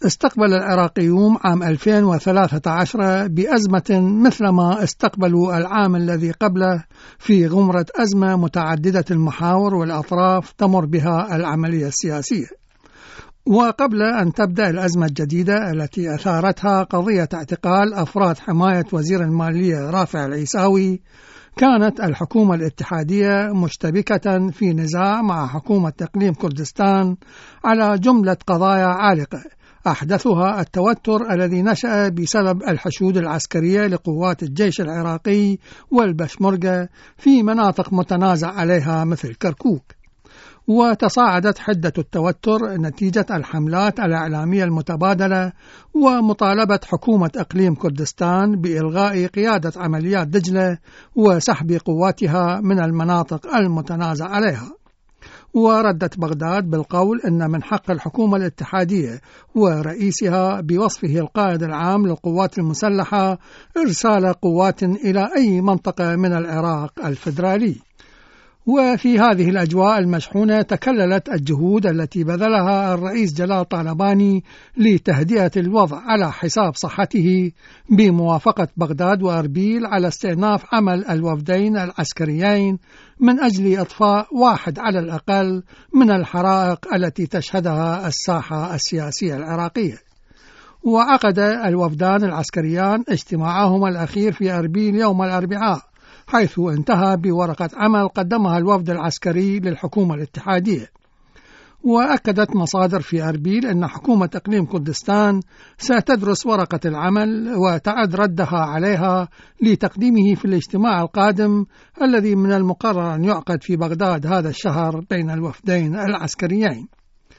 استقبل العراقيون عام 2013 بأزمة مثلما استقبلوا العام الذي قبله في غمرة أزمة متعددة المحاور والأطراف تمر بها العملية السياسية. وقبل أن تبدأ الأزمة الجديدة التي أثارتها قضية اعتقال أفراد حماية وزير المالية رافع العيساوي، كانت الحكومة الاتحادية مشتبكة في نزاع مع حكومة إقليم كردستان على جملة قضايا عالقة، أحدثها التوتر الذي نشأ بسبب الحشود العسكرية لقوات الجيش العراقي والبشمركة في مناطق متنازع عليها مثل كركوك. وتصاعدت حدة التوتر نتيجة الحملات الإعلامية المتبادلة ومطالبة حكومة إقليم كردستان بإلغاء قيادة عمليات دجلة وسحب قواتها من المناطق المتنازع عليها. وردت بغداد بالقول إن من حق الحكومة الاتحادية ورئيسها بوصفه القائد العام للقوات المسلحة إرسال قوات إلى أي منطقة من العراق الفيدرالي. وفي هذه الأجواء المشحونة تكللت الجهود التي بذلها الرئيس جلال طالباني لتهدئة الوضع على حساب صحته بموافقة بغداد وأربيل على استئناف عمل الوفدين العسكريين من أجل إطفاء واحد على الأقل من الحرائق التي تشهدها الساحة السياسية العراقية. وعقد الوفدان العسكريان اجتماعهما الأخير في أربيل يوم الأربعاء، حيث انتهى بورقة عمل قدمها الوفد العسكري للحكومة الاتحادية. وأكدت مصادر في أربيل أن حكومة إقليم كردستان ستدرس ورقة العمل وتعد ردها عليها لتقديمه في الاجتماع القادم الذي من المقرر أن يعقد في بغداد هذا الشهر بين الوفدين العسكريين.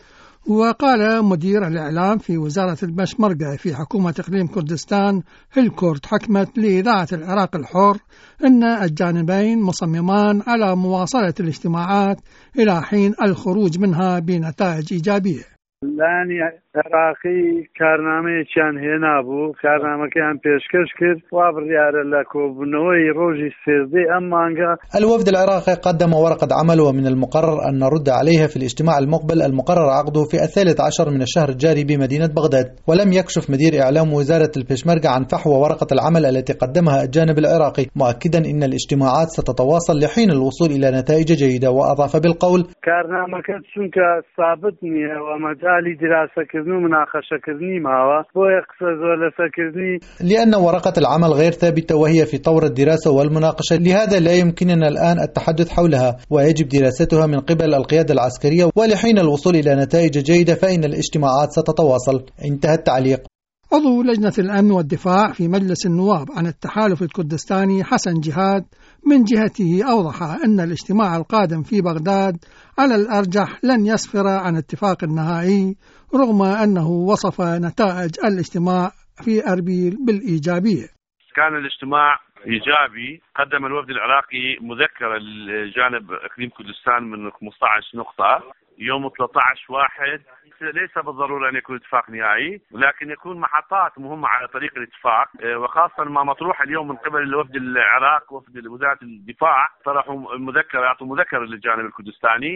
وقال مدير الإعلام في وزارة البشمركة في حكومة إقليم كردستان هلكورت حكمت لإذاعة العراق الحر أن الجانبين مصممان على مواصلة الاجتماعات إلى حين الخروج منها بنتائج إيجابية. لانی عراقی کارنامەیەکیان هێنابوو، کارنامەکەیان پێشکەش کرد وا بڕیارە لە کۆبوونەوەی ڕۆژی سێردەی ئەم مانگە. الوفد العراقي قدم ورقة عمل ومن المقرر أن نرد عليها في الاجتماع المقبل المقرر عقده في 13 من الشهر الجاري بمدينة بغداد. ولم يكشف مدير إعلام وزارة البشمركة عن فحوى ورقة العمل التي قدمها الجانب العراقي، مؤكدا أن الاجتماعات ستتواصل لحين الوصول إلى نتائج جيدة. وأضاف بالقول: کارنامەکە چونکە ثابت نییە و مەجالی دراسەکردن و مناقەشەکردنی ماوە بۆیە قسە زۆر لەسەرکردنی، لأن ورقة العمل غير ثابتة وهي في طور الدراسة والمناقشة، لهذا لا يمكننا الآن التحدث حولها ويجب دراستها من قبل القيادة العسكرية، ولحين الوصول إلى نتائج جيدة فإن الاجتماعات ستتواصل. انتهى التعليق. عضو لجنة الأمن والدفاع في مجلس النواب عن التحالف الكردستاني حسن جهاد من جهته أوضح أن الاجتماع القادم في بغداد على الأرجح لن يسفر عن اتفاق نهائي، رغم أنه وصف نتائج الاجتماع في أربيل بالإيجابية. كان الاجتماع إيجابي، قدم الوفد العراقي مذكرة لجانب إقليم كردستان من 15 نقطة يوم 13/1. ليس بالضرورة أن يكون اتفاق نهائي، لكن يكون محطات مهمة على طريق الاتفاق، وخاصة ما مطروح اليوم من قبل الوفد العراق. وفد وزارة الدفاع طرحوا مذكرة للجانب الكردستاني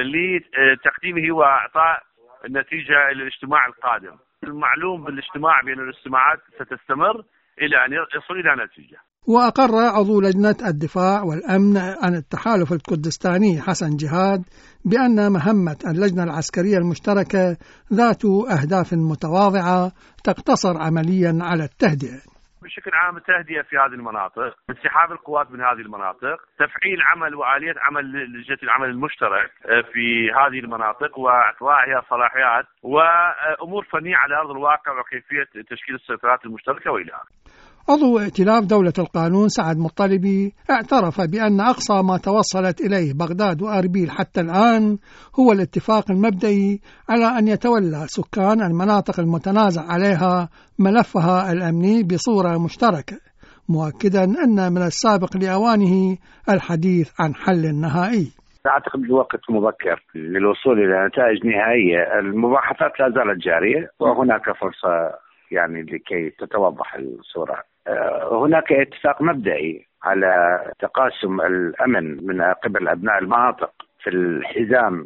لتقديمه وإعطاء النتيجة للاجتماع القادم. المعلوم بالاجتماع بأن الاجتماعات ستستمر إلى أن يصل إلى نتيجة. وأقر عضو لجنة الدفاع والأمن عن التحالف الكردستاني حسن جهاد بأن مهمة اللجنة العسكرية المشتركة ذات أهداف متواضعة تقتصر عمليا على التهدئة. بشكل عام التهدئة في هذه المناطق، انسحاب القوات من هذه المناطق، تفعيل عمل وآلية عمل لجنة العمل المشترك في هذه المناطق وإعطائها صلاحيات وأمور فنية على أرض الواقع وكيفية تشكيل السيطرات المشتركة وإلى آخره. عضو ائتلاف دولة القانون سعد مطلبي اعترف بأن أقصى ما توصلت إليه بغداد وأربيل حتى الآن هو الاتفاق المبدئي على أن يتولى سكان المناطق المتنازع عليها ملفها الأمني بصورة مشتركة، مؤكدا أن من السابق لأوانه الحديث عن حل نهائي. أعتقد الوقت مبكر للوصول إلى نتائج نهائية. المباحثات لا زالت جارية وهناك فرصة لكي تتوضح الصورة. هناك اتفاق مبدئي على تقاسم الأمن من قبل أبناء المناطق في الحزام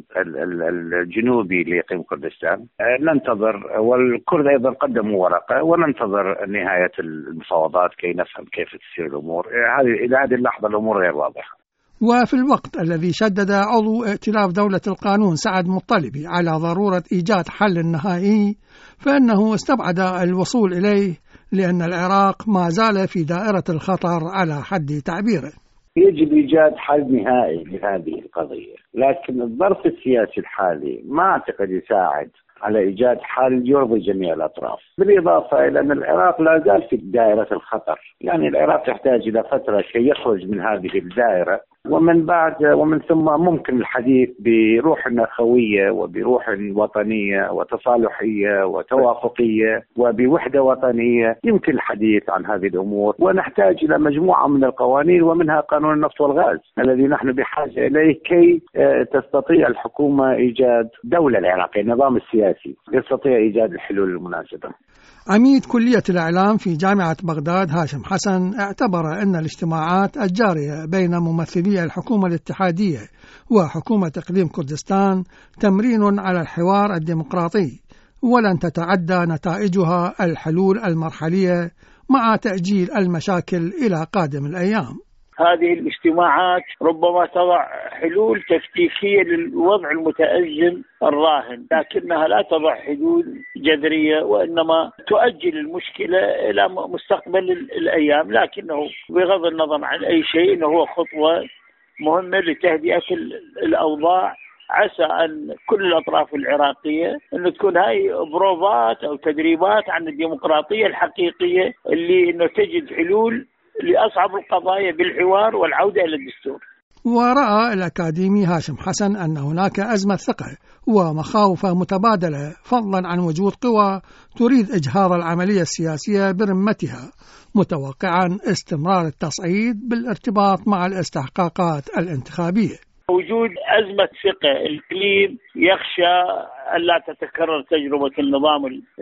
الجنوبي لإقليم كردستان. ننتظر، والكرد أيضا قدموا ورقة، وننتظر نهاية المفاوضات كي نفهم كيف تسير الأمور. إلى هذه اللحظة الأمور غير واضحة. وفي الوقت الذي شدد عضو ائتلاف دولة القانون سعد مطلبي على ضرورة إيجاد حل نهائي، فإنه استبعد الوصول إليه لأن العراق ما زال في دائرة الخطر على حد تعبيره. يجب إيجاد حل نهائي لهذه القضية، لكن الظرف السياسي الحالي ما أعتقد يساعد على إيجاد حل يرضي جميع الأطراف، بالإضافة إلى أن العراق لا زال في دائرة الخطر. يعني العراق يحتاج إلى فترة كي يخرج من هذه الدائرة، ومن ثم ممكن الحديث بروح أخوية وبروح وطنية وتصالحية وتوافقية وبوحدة وطنية. يمكن الحديث عن هذه الأمور، ونحتاج إلى مجموعة من القوانين، ومنها قانون النفط والغاز الذي نحن بحاجة إليه كي تستطيع الحكومة إيجاد دولة العراقية، النظام السياسي يستطيع إيجاد الحلول المناسبة. عميد كلية الإعلام في جامعة بغداد هاشم حسن اعتبر أن الاجتماعات الجارية بين ممثلي الحكومة الاتحادية وحكومة إقليم كردستان تمرين على الحوار الديمقراطي، ولن تتعدى نتائجها الحلول المرحلية مع تأجيل المشاكل إلى قادم الأيام. هذه الاجتماعات ربما تضع حلول تكتيكية للوضع المتأزم الراهن، لكنها لا تضع حلول جذرية، وإنما تؤجل المشكلة إلى مستقبل الأيام. لكنه بغض النظر عن أي شيء إنه هو خطوة مهمة لتهدئة الأوضاع. عسى أن كل الأطراف العراقية أن تكون هاي بروفات أو تدريبات عن الديمقراطية الحقيقية اللي إنه تجد حلول لأصعب القضايا بالحوار والعودة إلى الدستور. ورأى الأكاديمي هاشم حسن أن هناك أزمة ثقة ومخاوف متبادلة، فضلا عن وجود قوى تريد إجهاض العملية السياسية برمتها، متوقعا استمرار التصعيد بالارتباط مع الاستحقاقات الانتخابية. وجود أزمة ثقة، الإقليم يخشى ألا تتكرر تجربة النظام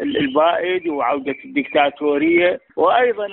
البائد وعودة الدكتاتورية، وأيضا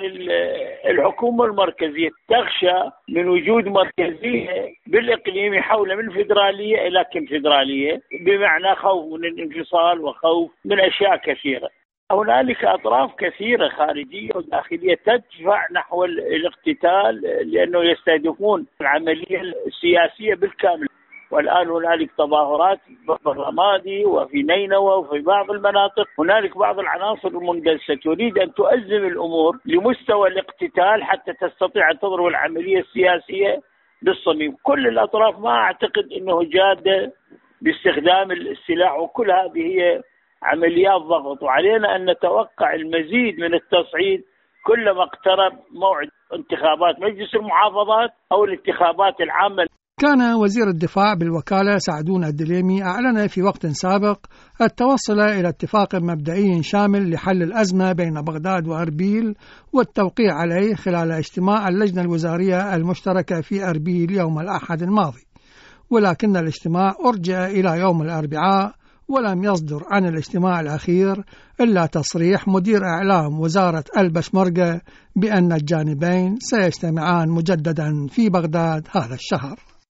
الحكومة المركزية تخشى من وجود مركزية بالإقليم يحول من فيدرالية إلى كونفدرالية، بمعنى خوف من الانفصال وخوف من أشياء كثيرة. هنالك أطراف كثيرة خارجية وداخلية تدفع نحو الاقتتال لأنه يستهدفون العملية السياسية بالكامل. والآن هنالك تظاهرات في الرمادي وفي نينوى وفي بعض المناطق. هنالك بعض العناصر المندسة تريد أن تؤزم الأمور لمستوى الاقتتال حتى تستطيع أن تضرب العملية السياسية بالصميم. كل الأطراف ما أعتقد أنه جادة باستخدام السلاح، وكل هذه هي عمليات ضغط، وعلينا أن نتوقع المزيد من التصعيد كلما اقترب موعد انتخابات مجلس المحافظات أو الانتخابات العامة. كان وزير الدفاع بالوكالة سعدون الدليمي أعلن في وقت سابق التوصل إلى اتفاق مبدئي شامل لحل الأزمة بين بغداد وأربيل والتوقيع عليه خلال اجتماع اللجنة الوزارية المشتركة في أربيل يوم الأحد الماضي، ولكن الاجتماع أرجع إلى يوم الأربعاء، ولم يصدر عن الاجتماع الأخير إلا تصريح مدير إعلام وزارة البشمركة بأن الجانبين سيجتمعان مجددا في بغداد هذا الشهر.